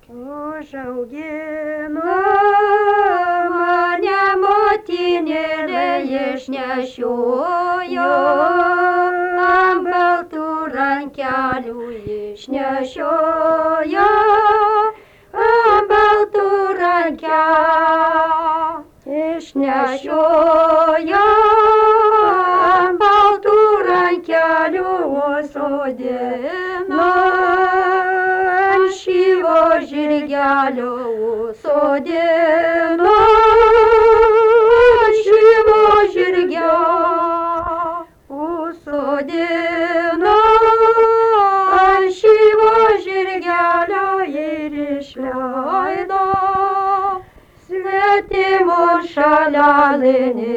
Užaugino mane motinėlė išnešiojo, ant baltų rankelių išnešiojo, ant baltų rankelių išnešiojo, ant baltų rankelių sodino. Šyvo žirgelio sodino, šyvo žirgelio sodino, šyvo žirgelio ir išleido svetimo šalia